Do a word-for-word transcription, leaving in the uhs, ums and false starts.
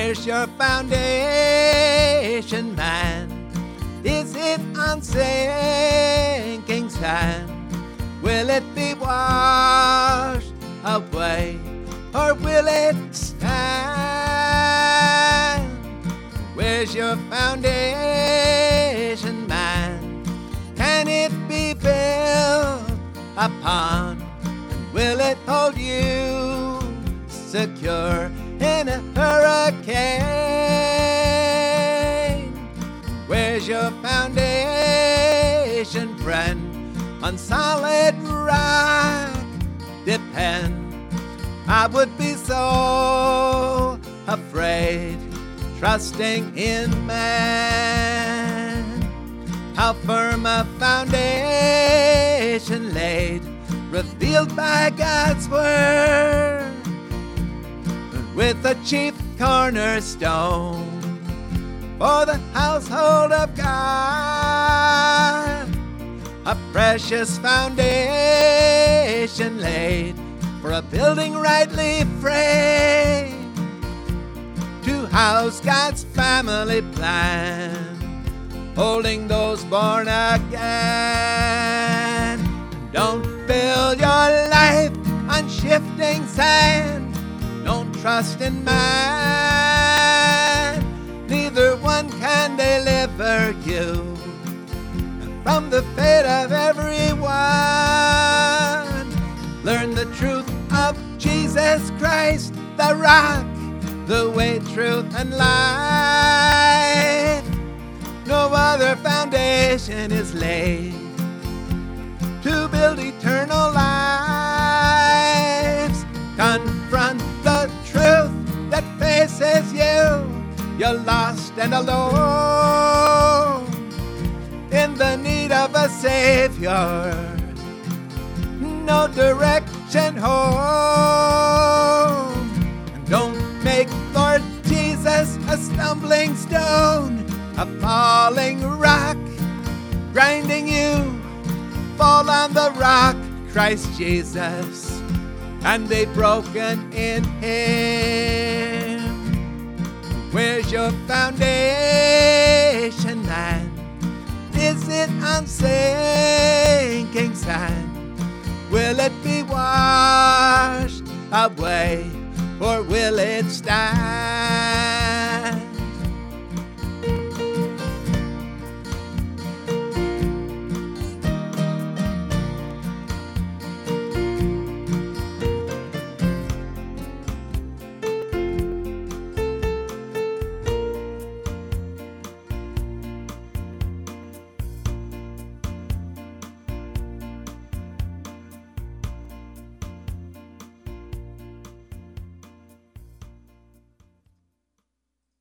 Where's your foundation, man? Is it on sinking sand? Will it be washed away, or will it stand? Where's your foundation, man? Can it be built upon? Will it hold you secure in a hurricane? Where's your foundation, friend? On solid rock depend. I would be so afraid trusting in man. How firm a foundation laid, revealed by God's word, with a chief cornerstone for the household of God. A precious foundation laid for a building rightly framed to house God's family plan, holding those born again. Don't build your life on shifting sand. Don't trust in man. Neither one can deliver you from the fate of everyone. Learn the truth of Jesus Christ, the rock, the way, truth, and life. No other foundation is laid to build eternal lives. Confront the truth that faces you. You're lost and alone, in the need of a Savior, no direction home. And don't make Lord Jesus a stumbling stone, a falling rock, grinding you. Fall on the rock, Christ Jesus, and be broken in Him. Where's your foundation, man? Is it on sinking sand? Will it be washed away, or will it stand?